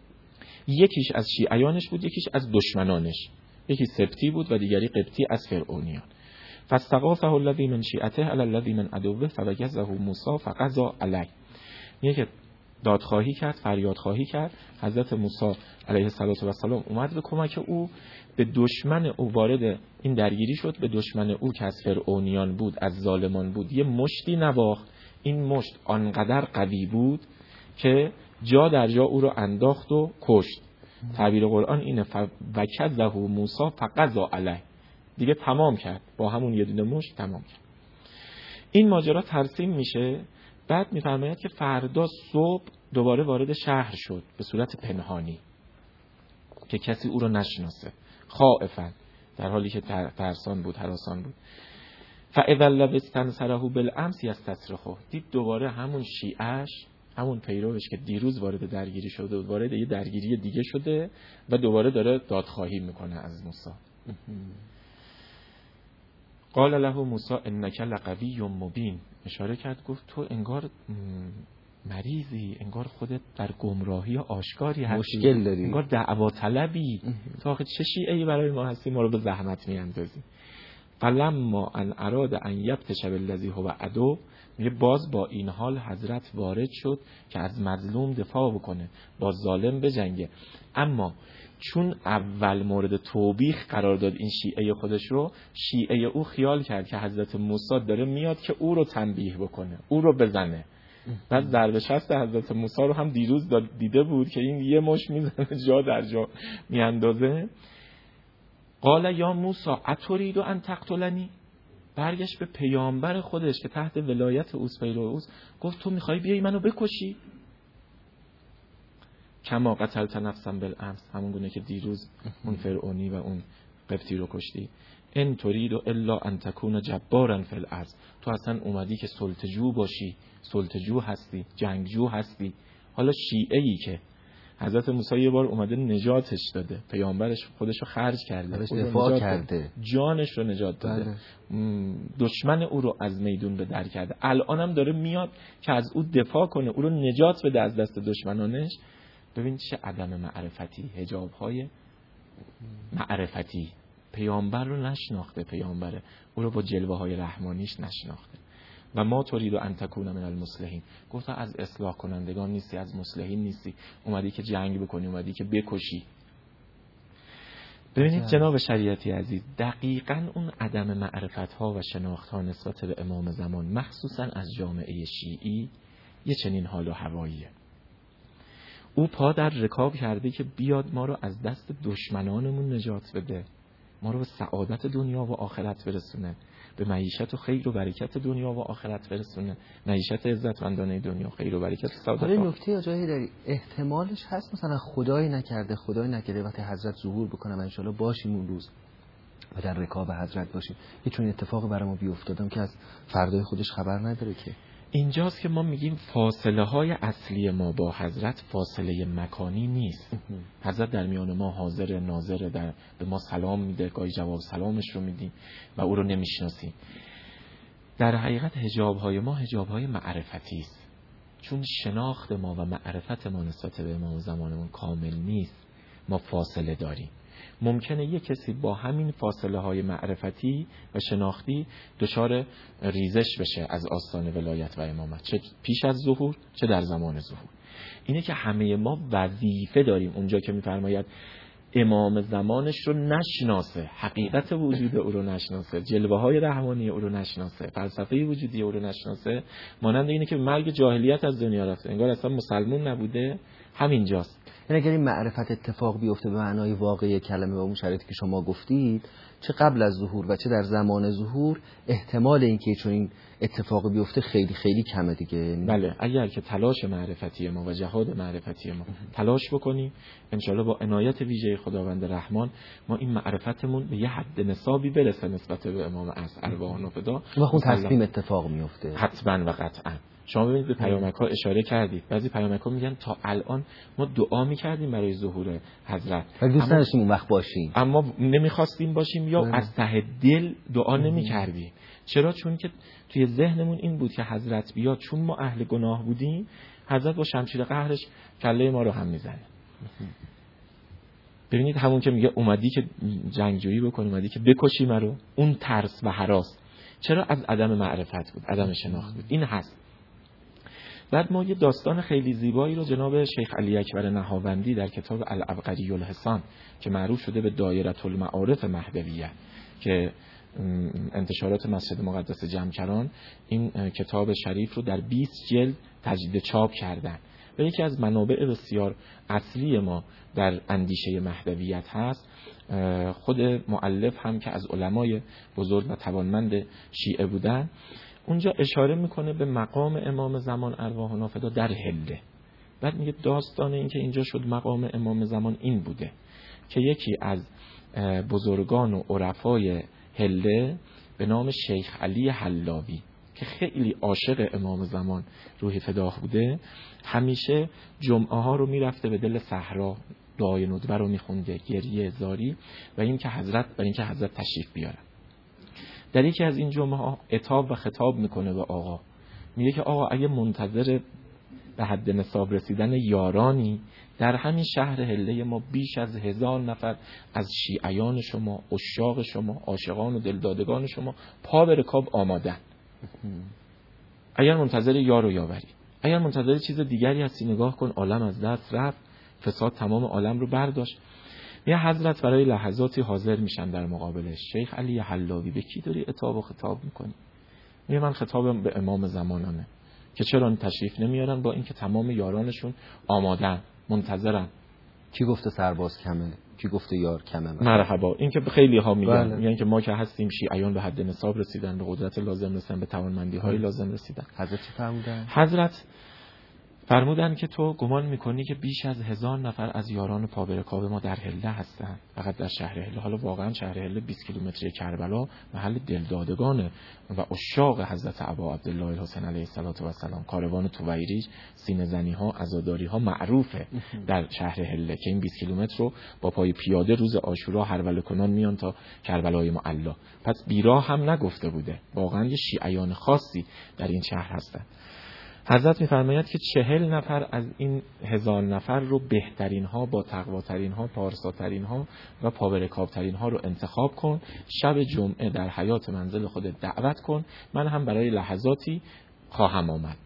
یکیش از شیعیانش بود، یکیش از دشمنانش، یکی سبتی بود و دیگری قبطی از فرعونیان. فاستغاثه الذی من شیعته علی الذی من عدوه فوکزه موسی فقضى علیه. میگه دادخواهی کرد، فریاد خواهی کرد. حضرت موسی علیه السلام اومد به کمک او، به دشمن او وارد این درگیری شد، به دشمن او که از فرعونیان بود، از ظالمان بود، یه مشتی نواخت. این مشت آنقدر قوی بود که جا در جا او رو انداخت و کشت. تعبیر قرآن اینه فوکزه موسی فقضى علیه، دیگه تمام کرد، با همون یه دونه مشت تمام کرد. این ماجرا ترسیم میشه. بعد میفرماید که فردا صبح دوباره وارد شهر شد به صورت پنهانی که کسی او رو نشناسه، خائفا، در حالی که ترسان بود، هراسان بود. فاذا الذی استنصره بالامس یستصرخ، دید دوباره همون شیعش، همون پیروش که دیروز وارد درگیری شده بود وارد یه درگیری دیگه شده و دوباره داره دادخواهی میکنه از موسی. قال له موسی انک لقوی مبین، اشاره کرد گفت تو انگار مریضی، انگار خودت در گمراهی آشکاری هستی، مشکل داری، انگار دعوا طلبی، تو آخه چه شیعه‌ای برای ما هستی، ما رو به زحمت میاندازی. فلما ان اراد ان یبتش بالذی هو عدو، میگه باز با این حال حضرت وارد شد که از مظلوم دفاع بکنه، با ظالم بجنگه. اما چون اول مورد توبیخ قرار داد این شیعه خودش رو، شیعه او خیال کرد که حضرت موسی داره میاد که او رو تنبیه بکنه، او رو بزنه. بعد ضرب شست حضرت موسی رو هم دیروز دیده بود که این یه مش میزنه جا در جا میاندازه. قال یا موسی اترید ان تقتلنی، برگشت به پیامبر خودش که تحت ولایت اوست پیروز، گفت تو میخوای بیای منو بکشی؟ کما قتلت نفسا بالامس، همون گونه که دیروز اون فرعونی و اون قبطی رو کشتی. ان ترید الا ان تکون جبارا فی الارض، تو اصلا اومدی که سلطه‌جو باشی، سلطه‌جو هستی، جنگجو هستی. حالا شیعه‌ای که حضرت موسی یه بار اومده نجاتش داده، پیامبرش خودش رو خرج کرده، دفاع کرده، جانش رو نجات داده، دشمن او رو از میدون به در کرده، الانم داره میاد که از او دفاع کنه، او رو نجات بده از دست دشمنانش. ببین چه عدم معرفتی، حجاب‌های معرفتی. پیامبر رو نشناخته، پیامبره او رو با جلوه‌های رحمانیش نشناخته. و ما ترید ان تکون من المصلحین، گفت از اصلاح کنندگان نیستی، از مصلحین نیستی، اومدی که جنگ بکنی، اومدی که بکشی. ببینید جناب شریعتی عزیز، دقیقاً اون عدم معرفت‌ها و شناخت‌ها نسبت به امام زمان، مخصوصاً از جامعه شیعی، یه چنین حال و هواییه. او پا در رکاب کرده که بیاد ما رو از دست دشمنانمون نجات بده، ما رو به سعادت دنیا و آخرت برسونه، به معیشت و خیر و برکت دنیا و آخرت برسونه، معیشت عزتمندانه دنیا، خیر و برکت سعادت. حالا نکته جایی داری، احتمالش هست مثلا خدایی نکرده خدایی نکرده وقتی حضرت ظهور بکنه و ان شاءالله باشیم اون روز و در رکاب حضرت باشیم، یه چون اتفاقی برای ما بیافتادم که از فردای خودش خبر نداره که. اینجاست که ما میگیم فاصله های اصلی ما با حضرت فاصله مکانی نیست. حضرت در میان ما حاضر ناظر، در به ما سلام میده، گاهی جواب سلامش رو میدیم و او رو نمیشناسیم. در حقیقت حجاب های ما حجاب های معرفتی است، چون شناخت ما و معرفت ما نسبت به امام زمانمون کامل نیست، ما فاصله داریم. ممکنه یک کسی با همین فاصله های معرفتی و شناختی دچار ریزش بشه از آستان ولایت و امامت، چه پیش از ظهور چه در زمان ظهور. اینه که همه ما وظیفه داریم اونجا که میفرماید امام زمانش رو نشناسه، حقیقت وجود او رو نشناسه، جلوه های رحمانی او رو نشناسه، فلسفه وجودی او رو نشناسه، مانند اینه که مرگ جاهلیت از دنیا رفته، انگار اصلا مسلمون نبوده. همینجاست. یعنی اگر این معرفت اتفاق بیفته به معنای واقعی کلمه و اون شرایطی که شما گفتید، چه قبل از ظهور و چه در زمان ظهور، احتمال اینکه چون این اتفاق بیفته خیلی خیلی کمه دیگه. بله، اگر که تلاش معرفتی ما و جهاد معرفتی ما تلاش بکنیم، انشالله با عنایت ویژه خداوند رحمان ما این معرفتمون به یه حد نصابی برسه نسبت به امام از ارواح و فدا و خود تصمیم اتفاق میفته حتما و قطعا. شما ببینید به پیامک ها اشاره کردید، بعضی پیامک ها میگن تا الان ما دعا میکردیم برای ظهور حضرت ولی دوست نداشتیم اون وقت باشیم، اما نمیخواستیم باشیم یا بله. از ته دل دعا نمیکردیم. چرا؟ چون که توی ذهنمون این بود که حضرت بیاد، چون ما اهل گناه بودیم، حضرت با شمشیر قهرش کله ما رو هم میزنه. ببینید همون که میگه اومدی که جنگجویی بکنی، اومدی که بکشی ما رو، اون ترس و هراس چرا؟ از عدم معرفت بود، عدم شناخت بود. این هست. بعد ما یه داستان خیلی زیبایی رو جناب شیخ علی اکبر نهاوندی در کتاب العبقری الحسان که معروف شده به دایره المعارف مهدویه که انتشارات مسجد مقدس جمکران این کتاب شریف رو در بیست جلد تجدید چاپ کردن و یکی از منابع بسیار اصلی ما در اندیشه مهدویت هست. خود مؤلف هم که از علمای بزرگ و توانمند شیعه بودن، اونجا اشاره میکنه به مقام امام زمان ارواح نافدا در حله. بعد میگه داستان این که اینجا شد مقام امام زمان این بوده که یکی از بزرگان و عرفای حله به نام شیخ علی حلاوی که خیلی عاشق امام زمان روح فداه بوده، همیشه جمعه ها رو میرفته به دل صحرا، دعای ندبه رو میخونده، گریه زاری و این که حضرت برای این که حضرت تشریف بیارن. در یکی از این جمعه ها عتاب و خطاب میکنه به آقا، میگه که آقا اگه منتظر به حد نصاب رسیدن یارانی در همین شهر حله ما بیش از هزار نفر از شیعیان شما، عشاق شما، عاشقان و دلدادگان شما پا به رکاب آمادن، اگر منتظر یار و یاوری، اگر منتظر چیز دیگری هستی نگاه کن، عالم از دست رفت، فساد تمام عالم رو برداشت. یه حضرت برای لحظاتی حاضر میشن در مقابلش. شیخ علی حلاوی به کی داری عتاب و خطاب میکنی؟ میگه من خطابم به امام زمانمه که چرا تشریف نمیارن با اینکه تمام یارانشون آمادن منتظرن. کی گفته سرباز کمه؟ کی گفته یار کمه؟ مرحبا. این که خیلی ها میگن بله. میگن که ما که هستیم شیعیان به حد نصاب رسیدن، به قدرت لازم رسیدن، به توانمندی های لازم رسیدن. حضرت چی فرمودن؟ حضرت فرمودن که تو گمان میکنی که بیش از هزار نفر از یاران پابرکاب ما در حله هستن، فقط در شهر حله. حالا واقعا شهر حله بیست کیلومتری کربلا محل دلدادگان و عشاق حضرت ابا عبدالله الحسین علیه السلام. کاروان تویریج، سینه زنی ها، عزاداری ها معروفه در شهر حله که این بیست کیلومتر رو با پای پیاده روز عاشورا هرولة کنان میان تا کربلای معلا. پس بیراه هم نگفته بوده، واقعا یه شیعیان خاصی در این شهر هستن. حضرت می‌فرماید که چهل نفر از این هزار نفر رو بهترین ها، با تقواترین ها، پارساترین ها و پابرکابترین ها رو انتخاب کن، شب جمعه در حیات منزل خودت دعوت کن، من هم برای لحظاتی خواهم آمد.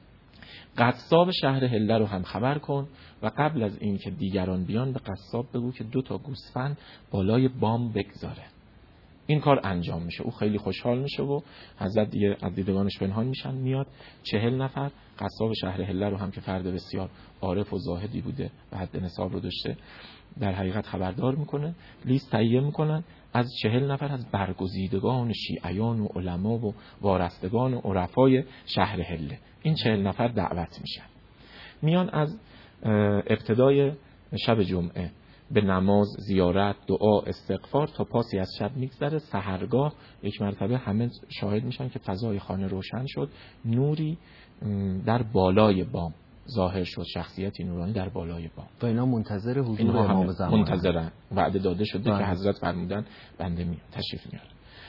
قصاب شهر حله رو هم خبر کن و قبل از این که دیگران بیان به قصاب بگو که دو تا گوسفند بالای بام بگذاره. این کار انجام میشه. او خیلی خوشحال میشه و حضرت دیگه از دیدگانش پنهان میشن. میاد چهل نفر قصاب شهر حله رو هم که فرد بسیار عارف و زاهدی بوده و حد نصاب رو داشته در حقیقت خبردار میکنه، لیست تهیه میکنن از چهل نفر از برگزیدگان شیعیان و علما و وارستگان و عرفای شهر حله. این چهل نفر دعوت میشن، میان از ابتدای شب جمعه به نماز، زیارت، دعا، استغفار تا پاسی از شب میگذره. سحرگاه یک مرتبه همه شاهد میشن که فضای خانه روشن شد، نوری در بالای بام ظاهر شد، شخصیتی نورانی در بالای بام. و اینا منتظر حضور امام زمان منتظرن. وعده داده شده که حضرت فرمودن بنده میاد، تشریف میاد.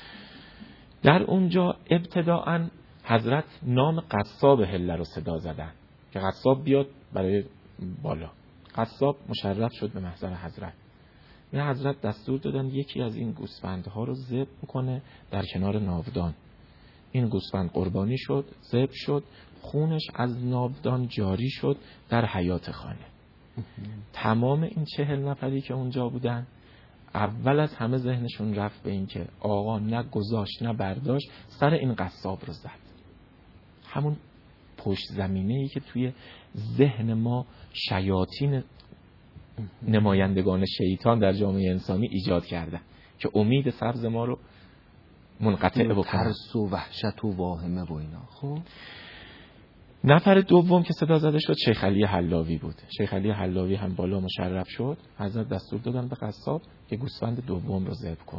در اونجا ابتداءً حضرت نام قصاب حله رو صدا زدن که قصاب بیاد برای بالا. قصاب مشرف شد به محضر حضرت. یه حضرت دستور دادن یکی از این گوسفندها رو ذبح کنه در کنار ناودان. این گوسفند قربانی شد، ذبح شد، خونش از ناودان جاری شد در حیات خانه. تمام این چهل نفری که اونجا بودن اول از همه ذهنشون رفت به این که آقا نه گذاشت نه برداشت، سر این قصاب رو زد. همون پشت زمینه‌ای که توی ذهن ما شیاطین نمایندگان شیطان در جامعه انسانی ایجاد کردن که امید سبز ما رو منقطع بکنن، ترس و وحشت و واهمه و اینا. خب نفر دوم که صدا زده شد شیخ علی حلاوی بود. شیخ علی حلاوی هم بالا مشرف شد. حضرت دستور دادن به قصاب که گوسفند دوم رو ذبح کن.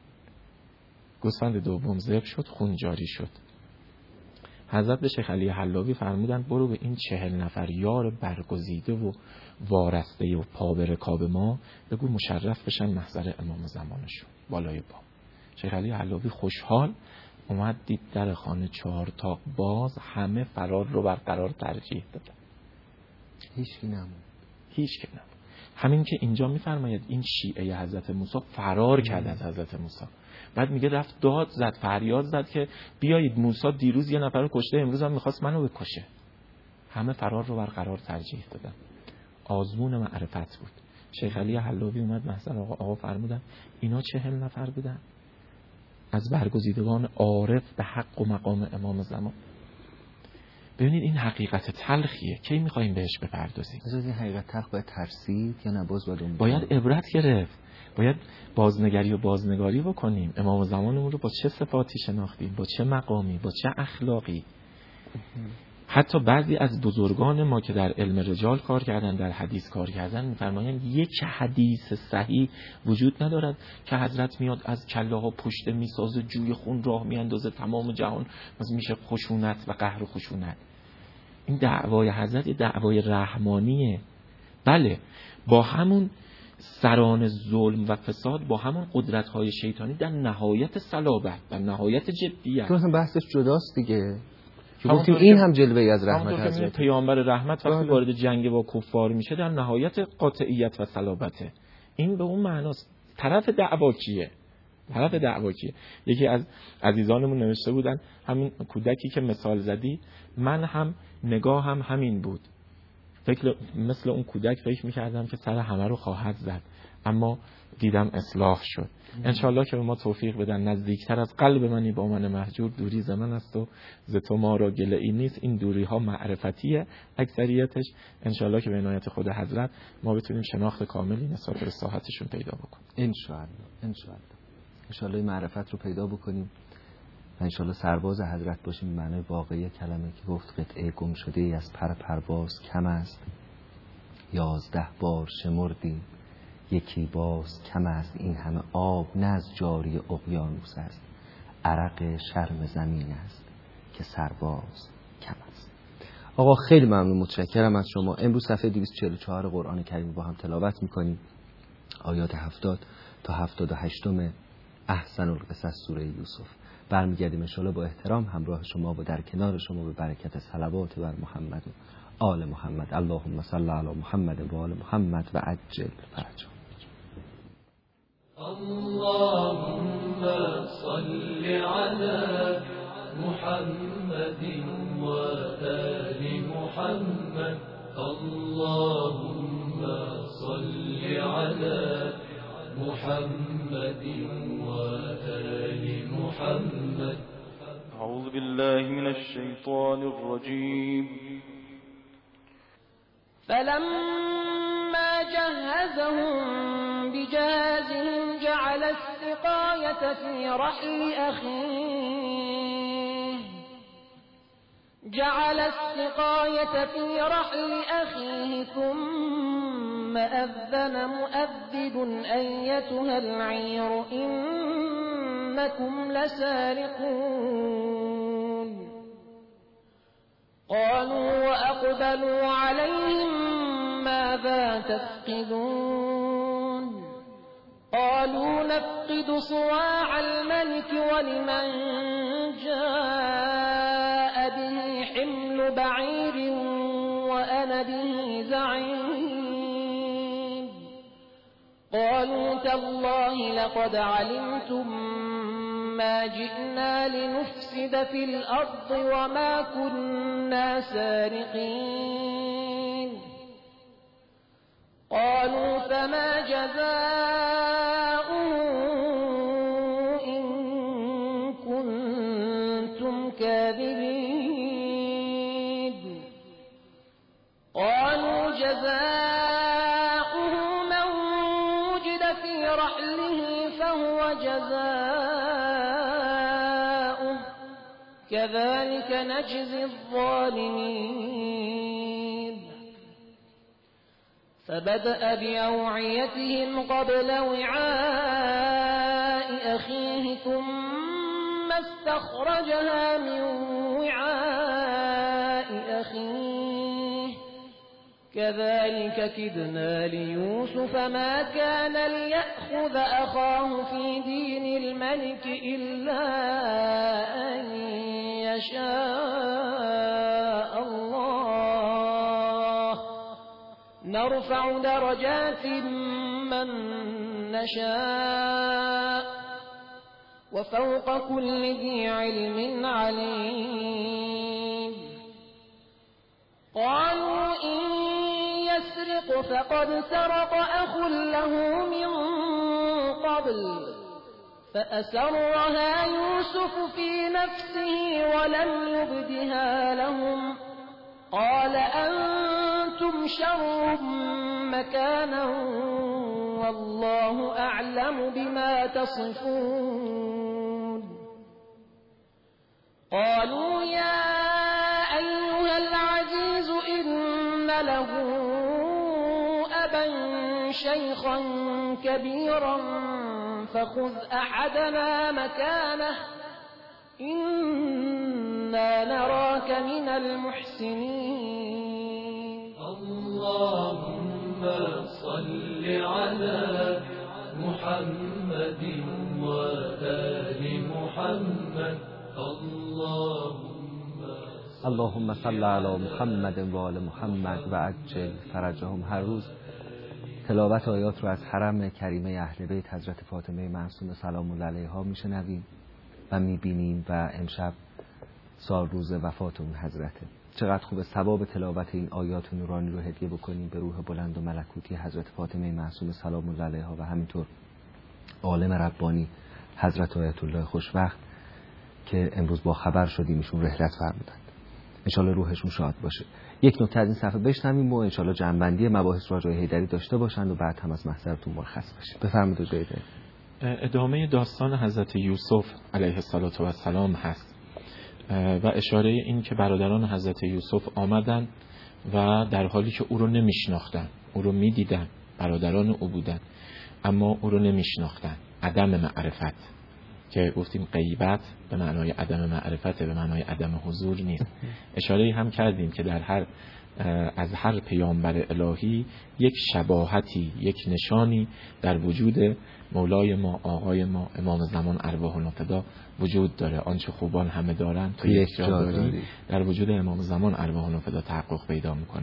گوسفند دوم ذبح شد، خون جاری شد. حضرت به شیخ علی حلاوی فرمودن برو به این چهل نفر یار برگزیده و وارسته و پابرکاب ما بگو مشرف بشن محضر امام زمانشون بالای بام. شیخ علی حلاوی خوشحال اومد، دید در خانه چهار تاق باز، همه فرار رو برقرار ترجیح دادن. هیچ کی نموند. هیچ کی نموند. همین که اینجا میفرماید این شیعه حضرت موسی فرار کرد از حضرت موسی. بعد میگه رفت داد زد، فریاد زد که بیایید موسی دیروز یه نفر رو کشته، امروز هم میخواست منو بکشه. همه فرار رو برقرار ترجیح دادن. آزمون معرفت بود. شیخ علی حلاوی اومد محضر آقا. آقا فرمودن اینا چهل نفر بودن از برگزیدگان عارف به حق و مقام امام زمان. ببینید این حقیقت تلخیه، کی میخوایم بهش بپردازیم؟ از این حقیقت تلخ باید ترسید یا نه باز باید باید عبرت گرفت، باید بازنگری و بازنگاری بکنیم. امام زمانمون رو با چه صفاتی شناختیم، با چه مقامی، با چه اخلاقی. حتی بعضی از بزرگان ما که در علم رجال کار کردن، در حدیث کار کردن، می‌فرمایند یک حدیث صحیح وجود ندارد که حضرت میاد از کلاها پشت میسازه، جوی خون راه میاندازه، تمام جهان باز میشه خشونت و قهر و خشونت. این دعوای حضرت یه دعوای رحمانیه. بله، با همون سران ظلم و فساد، با همون قدرت‌های شیطانی، در نهایت صلابت، در نهایت جدیت. تو بحثش جداست دیگه. گفتیم این هم جلوه‌ای از رحمت حضرت. پیامبر رحمت وقتی وارد جنگ با کفار میشه در نهایت قاطعیت و صلابته. این به اون معناست. طرف دعوا کیه؟ طرف دعوا کیه؟ یکی از عزیزانمون نوشته بودن همین کودکی که مثال زدی، من هم نگاه هم همین بود. فکر مثل اون کودک فکر میکردم که سر همه رو خواهد زد، اما دیدم اصلاح شد. انشالله که به ما توفیق بدن نزدیکتر از قلب منی با من مهجور دوری ز من است و ز تو ما را گله ای نیست. این دوری ها معرفتیه اکثریتش. انشالله که به عنایت خود حضرت ما بتونیم شناخت کاملی نسبت به صحتشون پیدا بکنیم. انشالله انشالله انشالله معرفت رو پیدا بکنیم و انشالله سرباز حضرت باشیم. معنی واقعی کلمه که گفت قطعه گم شده ای از پر پرواز کم است، یازده بار شمردیم یکی باز کم است. این همه آب نه از جاری اقیانوس است، عرق شرم زمین است که سرباز کم است. آقا خیلی ممنون، متشکرم از شما. امروز صفحه دویست و چهل و چهار قرآن کریم با هم تلاوت میکنیم، آیات هفتاد تا هفتاد و هشت احسن القصص سوره یوسف. برمیگردیم انشاءالله با احترام همراه شما و در کنار شما به برکت صلوات بر محمد و آل محمد. اللهم صل علی محمد و آل محمد و عجل فرجهم. اللهم صل على محمد وآل محمد. اللهم صل على محمد وآل محمد. أعوذ بالله من الشيطان الرجيم. فلما جهزهم بجهازهم جعل السقاية في رحل أخيه جعل السقاية في رحل أخيه ثم أذن مؤذن أيتها العير إنكم لسارقون. قالوا وأقبلوا عليهم ماذا تفقدون؟ قالوا نفقد صواع الملك ولمن جاء به حمل بعير وأنا به زعيم. قالوا تالله لقد علمتم ما جئنا لنفسد في الأرض وما كنا سارقين. قالوا فما جزاؤه إن كنتم كاذبين؟ قالوا جزاؤه من وجد في رحله فهو جزاؤه كذلك نجزي الظالمين. فبدأ بأوعيتهم قبل وعاء أخيه ثم استخرجها من وعاء أخيه كذلك كدنا ليوسف ما كان ليأخذ أخاه في دين الملك إلا أن يشاء الله نرفع درجات من نشاء وفوق كل ذي علم عليم. قالوا إن يسرق فقد سرق أخ له من قبل فأسرها يوسف في نفسه ولم يبدها لهم قال أنتم شر مكانا والله أعلم بما تصفون قالوا يا أيها العزيز إن له أبا شيخا كبيرا فخذ أحدنا مكانه إنا نراك من المحسنين اللهم صل على محمد وآل محمد اللهم اللهم صل علی محمد و آل محمد و عجل فرجهم. هر روز تلاوت آیات رو از حرم کریمه اهل بیت حضرت فاطمه معصومه سلام الله علیها میشنویم و میبینیم و امشب سال روز وفات اون حضرته. چقدر خوبه ثواب تلاوت این آیات نورانی رو هدیه بکنیم به روح بلند و ملکوتی حضرت فاطمه معصومه سلام الله علیها و همینطور عالم ربانی حضرت آیت الله خوشوقت که امروز با خبر شدیم ایشون رحلت فرمودند. انشالله روحشون شاد باشه. یک نکته از این صفحه بشنویم و انشالله جنبندی مباحث راجع حیدری داشته باشند و بعد هم از محضرتون مرخص بشیم. بفرمایید حضرت حیدری. ادامه داستان حضرت یوسف علیه السلام هست و اشاره این که برادران حضرت یوسف آمدن و در حالی که او رو نمیشناختن، او رو میدیدن، برادران او بودن اما او رو نمیشناختن. عدم معرفت که گفتیم غیبت به معنای عدم معرفت، به معنای عدم حضور نیست. اشاره هم کردیم که در هر از هر پیامبر الهی یک شباهتی، یک نشانی در وجود مولای ما، آقای ما، امام زمان ارواح و نفدا وجود داره. آنچه خوبان همه دارن تو یک جا داری، در وجود امام زمان ارواح و نفدا تحقق پیدا میکنه.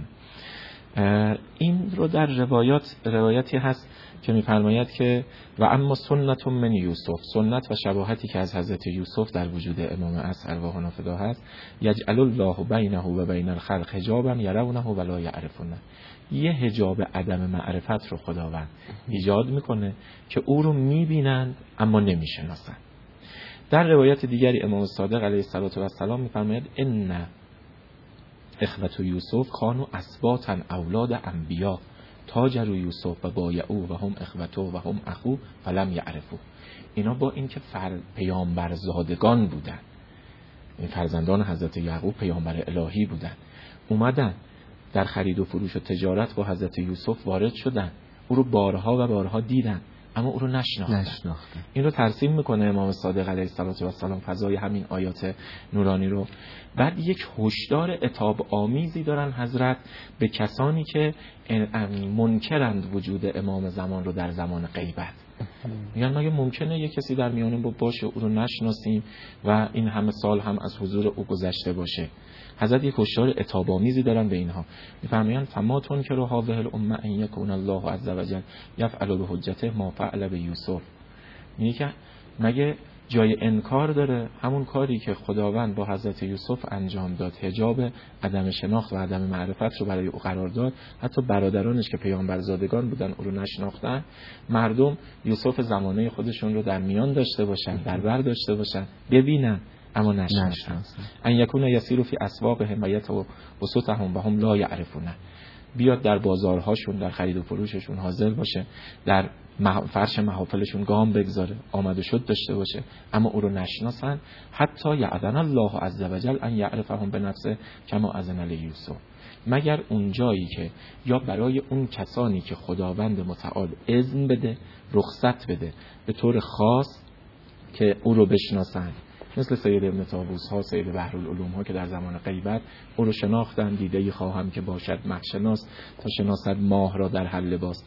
این رو در روایات روایتی هست که میفرماید که و اما سنت من یوسف، سنت و شباهتی که از حضرت یوسف در وجود امام عصر ارواح و نفدا هست، یجعل الله بینه و بین الخلق حجابا یرونه ولا یعرفونه. یه حجاب عدم معرفت رو خداوند ایجاد میکنه که او رو میبینند اما نمیشناسند. در روایت دیگری امام صادق علیه السلام میفرماید ان اخوة یوسف کانوا اسباطا اولاد انبیا تاجر یوسف و بایعوا و هم اخوته و هم اخو فلم یعرفوا. اینا با اینکه فر پیامبر زادگان بودن، این فرزندان حضرت یعقوب پیامبر الهی بودن، اومدن در خرید و فروش و تجارت با حضرت یوسف وارد شدن، او رو بارها و بارها دیدن اما او رو نشناختن. نشناختن. این رو ترسیم میکنه امام صادق علیه السلام فضای همین آیات نورانی رو. بعد یک هشدار عتاب آمیزی دارن حضرت به کسانی که منکرند وجود امام زمان رو در زمان غیبت. میگن مگه ممکنه یک کسی در میانه باشه او رو نشناسیم و این همه سال هم از حضور او گذشته باشه؟ حضرت یک هشدار عتاب آمیزی دارن به اینها. میفرمایند فما تنکروا هذه الامه ان یکون الله عز وجل یفعل بحجته ما فعل به یوسف. میگه که مگه جای انکار داره همون کاری که خداوند با حضرت یوسف انجام داد، حجاب عدم شناخت و عدم معرفت رو برای او قرار داد. حتی برادرانش که پیامبرزادگان بودن او رو نشناختن. مردم یوسف زمانه خودشون رو در میان داشته باشن، در بر داشته باشن، ببینن اما نشناسن. ان یکون یسیر فی اسواقهم و یتوسطهم و هم لا یعرفون. بیاد در بازارهاشون، در خرید و فروششون حاضر باشه، در فرش محافلشون گام بگذاره، آمد و شد داشته باشه اما او رو نشناسن. حتی یعذن الله عز وجل ان یعرفهم بنفسه کما اذن لیوسف. مگر اون جایی که یا برای اون کسانی که خداوند متعال اذن بده، رخصت بده به طور خاص که او رو بشناسن، مثل سید ابن طاووس ها، سید بحرالعلوم ها که در زمان غیبت او رو شناختن. دیده‌ای خواهم که باشد مه‌شناس تا شناسد ماه را در هر لباس.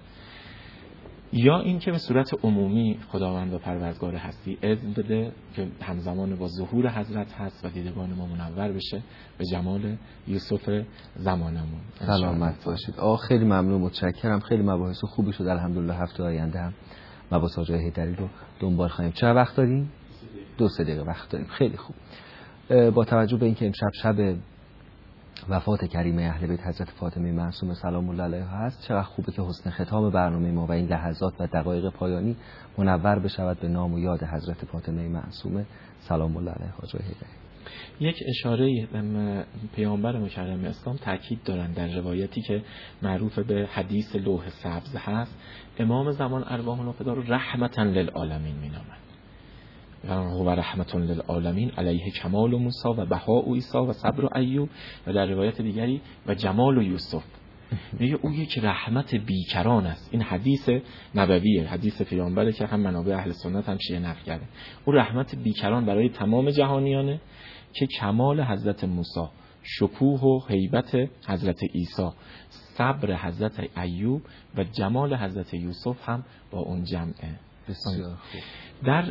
یا این که به صورت عمومی خداوند و پروردگار هستی اذن بده که همزمان با ظهور حضرت هست و دیدگان ما منور بشه به جمال یوسف زمانمون. سلامت باشید. آه خیلی ممنون، متشکرم. خیلی مباحث خوبی شد الحمدلله. هفته آینده هم مباحث آقای حیدری رو دنبال خواهیم. چه وقت داریم؟ دو سه دقیقه وقت داریم. خیلی خوب. با توجه به اینکه امشب شب وفات کریمه اهل بیت حضرت فاطمه معصومه سلام الله علیها هست، چقدر خوبه که حسن ختام برنامه ما و این لحظات و دقایق پایانی منور بشود به نام و یاد حضرت فاطمه معصومه سلام الله علیها. جای هدایت. یک اشاره پیامبر مکرم اسلام تاکید دارن در روایتی که معروف به حدیث لوح سبز هست، امام زمان ارواح نافذه رو رحمتا للعالمین مینامند. و رحمت للعالمین علیه کمال و موسی و بهاء و عیسی و صبر و ایوب، و در روایت دیگری و جمال و یوسف. میگه او یک رحمت بیکران است. این حدیث نبویه، حدیث پیامبره که هم منابع اهل سنت هم شیعه نقل کرده. او رحمت بیکران برای تمام جهانیانه که کمال حضرت موسی، شکوه و هیبت حضرت عیسی، صبر حضرت ایوب و جمال حضرت یوسف هم با اون جمعه. بسیار خوب. در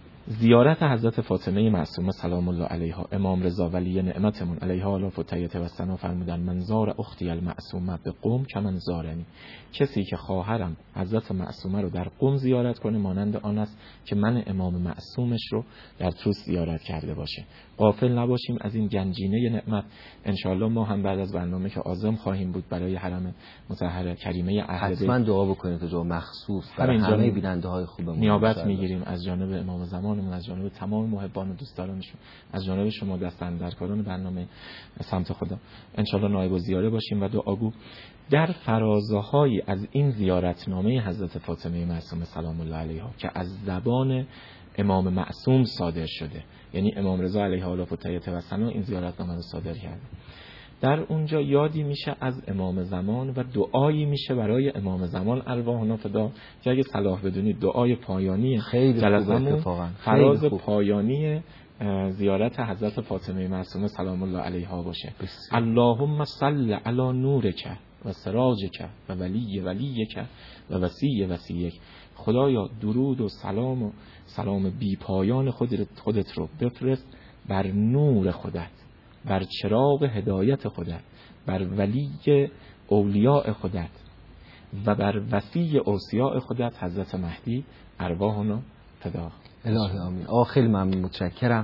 زیارت حضرت فاطمه معصومه سلام الله علیها، امام رضا ولی نعمتمون علیها الا فتیت و سنا فرمودن من زار اختی المعصومه به قم کمن زارنی، کسی که خواهرم حضرت معصومه رو در قم زیارت کنه مانند آن است که من امام معصومش رو در توس زیارت کرده باشه. غافل نباشیم از این گنجینه نعمت. انشاءالله ما هم بعد از برنامه که عازم خواهیم بود برای حرم مطهر کریمه اهل بیت، حتما دعا بکنید تا مخصوص برای همه بیننده های خوبمون نیابت میگیریم از جانب امام زمانمون، از جانب تمام محبان و دوستدارانشون، از جانب شما دستاندرکاران برنامه سمت خدا. انشاءالله نایب الزیاره باشیم و دعاگو. در فرازه‌های از این زیارتنامه حضرت فاطمه معصومه سلام الله علیها که از زبان امام معصوم صادر شده، یعنی امام رضا علیه السلام فتیت و سنا این زیارتنامه رو صادر کرده، در اونجا یادی میشه از امام زمان و دعایی میشه برای امام زمان ارواحنا فدا، که اگه صلاح بدونید دعای پایانی جلسمون فراز پایانی زیارت حضرت فاطمه معصومه سلام الله علیها باشه. اللهم صل علی نورک و سراجک و ولی ولیک و وصی وصیک. خدایا درود و سلام و سلام بی پایان خودت خودت رو بفرست بر نور خودت، بر چراغ هدایت خودت، بر ولی اولیاء خودت و بر وصی اوصیاء خودت حضرت مهدی ارواحنا فدا. الهی آمین. آخیل ممنون، متشکرم.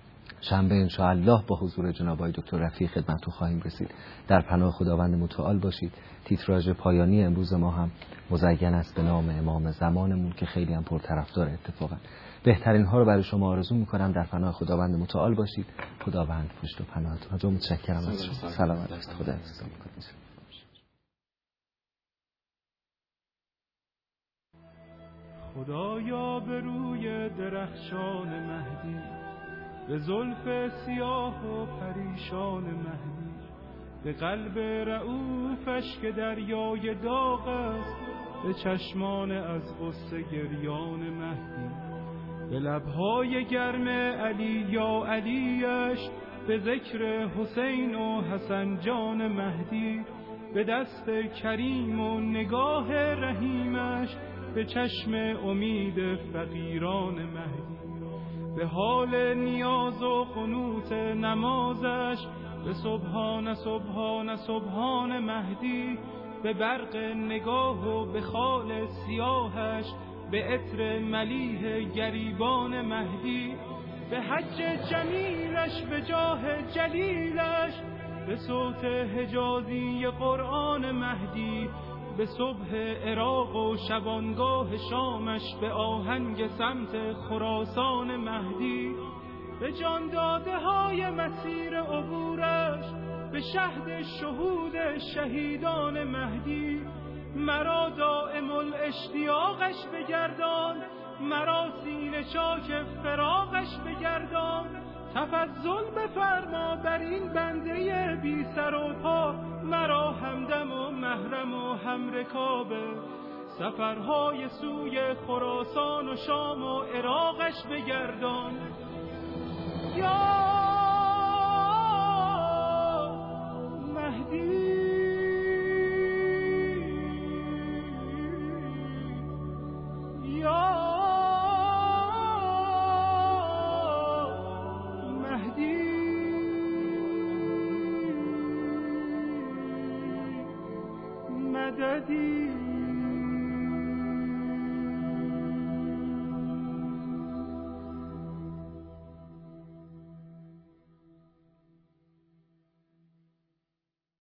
شنبه انشاءالله با حضور جناب آقای دکتر رفیع خدمتتون خواهیم رسید. در پناه خداوند متعال باشید. تیتراژ پایانی امروز ما هم مزین است به نام امام زمانمون که خیلی هم پرطرفدار اتفاقا. بهترین ها رو برای شما آرزو میکنم. در پناه خداوند متعال باشید. خداوند پشت و پناهتون. خیلی متشکرم از شما. سلامت باشید. خدا حفظتون کنه. خدایا به روی درخشان مهدی، به زلف سیاه و پریشان مهدی، به قلب رعوفش که دریای داغ است، به چشمان از غصه گریان مهدی، به لبهای گرم علی یا علیش، به ذکر حسین و حسن جان مهدی، به دست کریم و نگاه رحیمش، به چشم امید فقیران مهدی، به حال نیاز و قنوت نمازش، به سبحان سبحان سبحان مهدی، به برق نگاه و به خال سیاهش، به عطر ملیح گریبان مهدی، به حج جمیلش، به جاه جلیلش، به صوت حجازی قرآن مهدی، به صبح عراق و شبانگاه شامش، به آهنگ سمت خراسان مهدی، به جان داده های مسیر عبورش، به شهد شهود شهیدان مهدی، مرا دائم الاشتیاقش بگردان، مرا سینه چاک فراقش بگردان، تفضل بفرما بر این بنده بی سر و پا، مرا همدم و محرم و همرکابه، سفرهای سوی خراسان و شام و عراقش بگردان. یا مهدی یا مددی